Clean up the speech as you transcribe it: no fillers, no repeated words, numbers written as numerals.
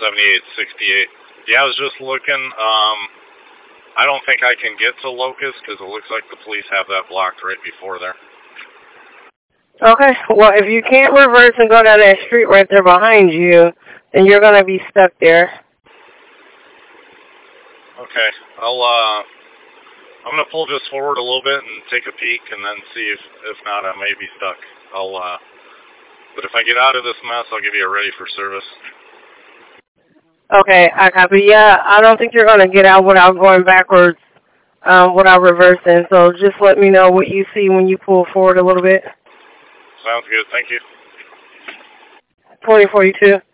7868. Yeah, I was just looking. I don't think I can get to Locust because it looks like the police have that blocked right before there. Okay, well, if you can't reverse and go down that street right there behind you, then you're going to be stuck there. Okay, I'm going to pull just forward a little bit and take a peek and then see if not, I may be stuck. But if I get out of this mess, I'll give you a ready for service. Okay, I copy. Yeah, I don't think you're going to get out without going backwards, without reversing. So just let me know what you see when you pull forward a little bit. Sounds good. Thank you. 2042.